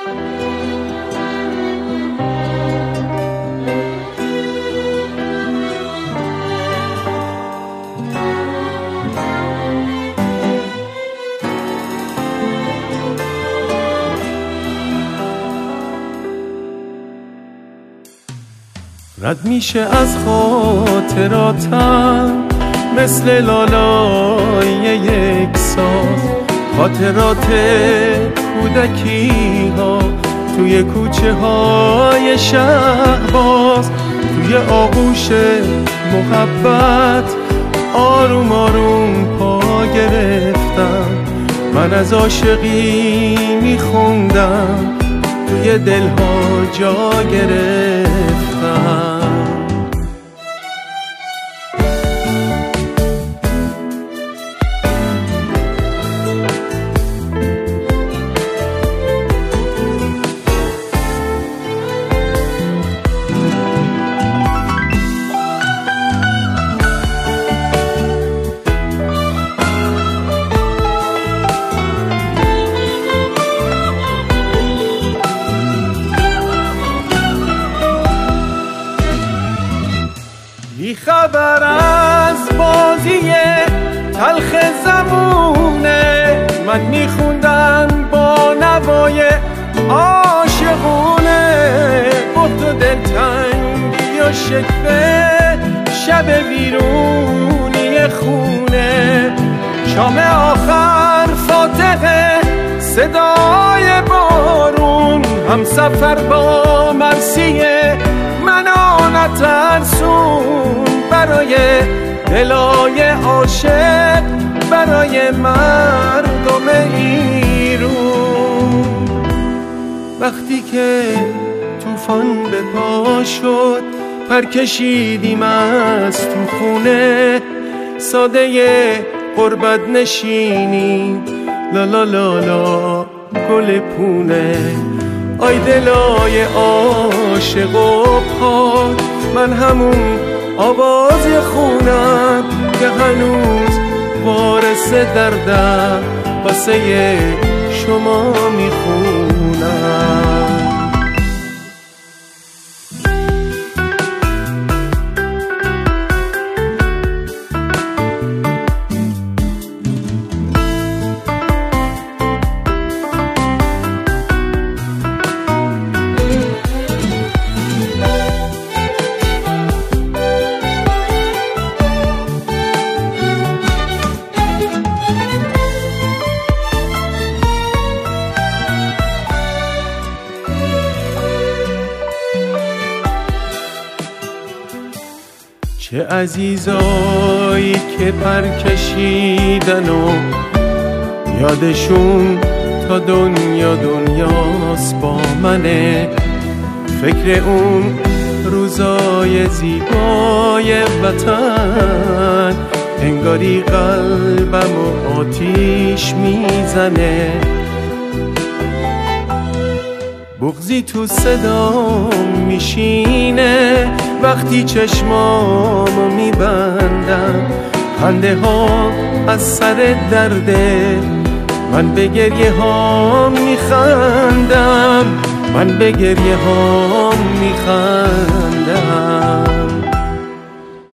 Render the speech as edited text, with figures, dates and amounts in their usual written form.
رد میشه از خاطراتم مثل لالای یک ساز، خاطرات کودکی ها توی کوچه های شهباز، توی آغوش محبت آروم آروم پا گرفتم. من از عاشقی میخوندم، توی دلها جا گرفتم. خبر از بازی تلخ زمونه، من میخوندم با نوای عاشقونه. بخت و دلتنگی و شکوه، شب ویرونی خونه. شام آخر فاتحه، صدای بارون، هم سفر با مرسیه منو نترسون. برای دلای عاشق، برای مردم ایرون. وقتی که طوفان به پا شد، پر کشیدیم از تو خونه. ساده غربت نشینیم، لا لا لا لا گل پونه. آی دلای عاشق و پاک، من همون آواز خونم که هنوز وارث دردم، واسه شما میخونم. چه عزیزایی که پر کشیدن و یادشون تا دنیا دنیاست با منه. فکر اون روزای زیبای وطن، انگاری قلبم و آتیش میزنه. بغضی تو صدام میشینه وقتی چشمامو میبندم. خنده ها از سر درده، من به گریه ها میخندم، من به گریه ها میخندم.